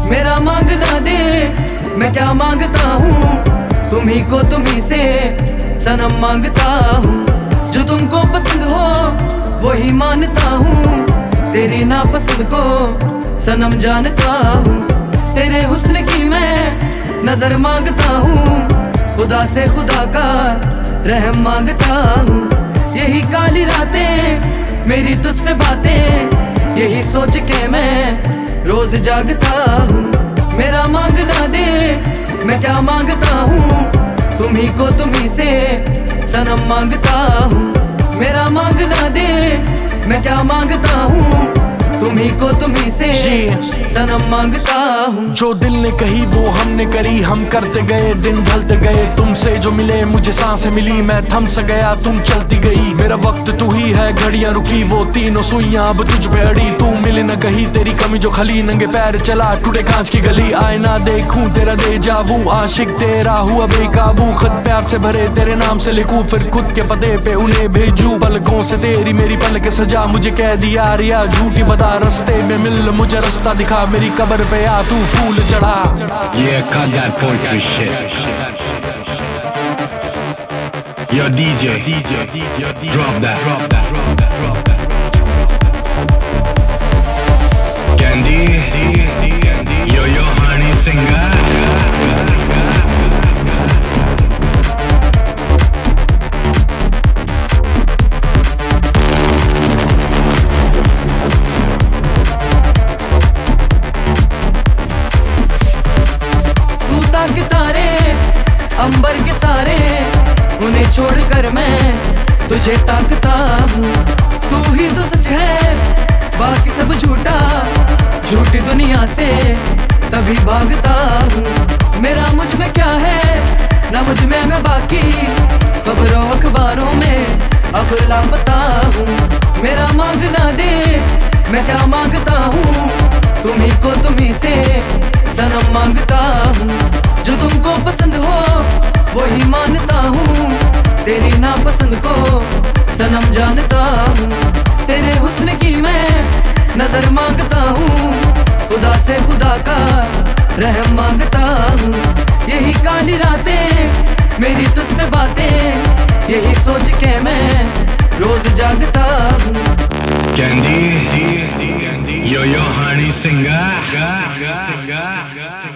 मेरा मांगना दे, मैं क्या मांगता हूँ, तुम्ही को तुम्ही से सनम मांगता हूँ। जो तुमको पसंद हो वही मानता हूँ, तेरी नापसंद को सनम जानता हूँ। तेरे हुस्न की मैं नजर मांगता हूँ, खुदा से खुदा का रहम मांगता हूँ। यही काली रातें मेरी तुझसे बातें, यही सोच के मैं रोज जागता हूँ। मेरा मांगना दे, मैं क्या मांगता हूँ, तुम्ही को तुम्ही से सनम मांगता हूँ। मेरा मांगना दे, मैं क्या मांगता हूँ, तुम्ही को तुम्ही से सनम मांगता हूँ। जो दिल ने कही वो हमने करी, हम करते गए दिन ढलते गए। तुमसे जो मिले मुझे सांसें मिली, मैं थम सा गया तुम चलती गई। मेरा वक्त तू ही है, घड़ियां रुकी वो तीनों सुइयां अब तुझ पे अड़ी। तू मिले न कहीं, तेरी कमी जो खली, नंगे पैर चला टूटे कांच की गली। आए ना देखूं तेरा दे जावू, आशिक तेरा हुआ बेकाबू। खत प्यार से भरे तेरे नाम से लिखूं, फिर खुद के पते पे उन्हें भेजूं। पलकों से तेरी मेरी पलक सजा, मुझे कह दिया रिया झूठी बता। रस्ते में मिल मुझे रास्ता दिखा, मेरी कब्र पे आ तू फूल चढ़ा। Yeah, cut that poetry shit. Yo DJ, drop that. Candy, yo honey singer. अंबर के सारे उन्हें छोड़कर मैं तुझे ताकता हूँ। तू ही तो सच है, बाकी सब झूठा, झूठी दुनिया से तभी भागता हूँ। मेरा मुझ में क्या है ना मुझ में मैं बाकी, खबरों अखबारों में अब लापता हूँ। मेरा मांगना दे, मैं क्या मांगता हूँ, तुम्ही को तुम्ही से सनम मांगता हूँ। जो तुमको पसंद हो वही मानता हूँ, तेरी नापसंद को सनम जानता हूँ। तेरे हुस्न की मैं नजर मांगता हूँ, खुदा से खुदा का रहम मांगता हूँ। यही काली रातें मेरी तुझसे बातें, यही सोच के मैं रोज जागता हूँ। Candy, yo honey singer.